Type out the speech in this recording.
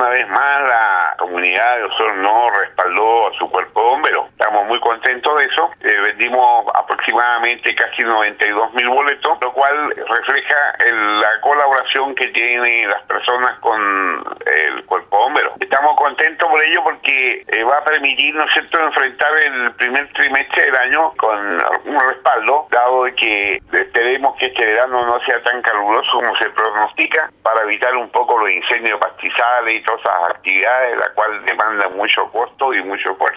vez más la comunidad de Osorno respaldó a su cuerpo de bomberos. Estamos muy contentos de eso. Vendimos aproximadamente casi 92.000 boletos, lo cual refleja la colaboración que tienen las personas con el cuerpo de bomberos. Estamos contentos por ello porque va a permitir, ¿no es cierto?, enfrentar el primer trimestre del año con un respaldo, dado que esperemos que este verano no sea tan caluroso como se pronostica, para evitar un poco los incendios de pastizales y todas esas actividades, la cual demandan mucho costo y mucho esfuerzo.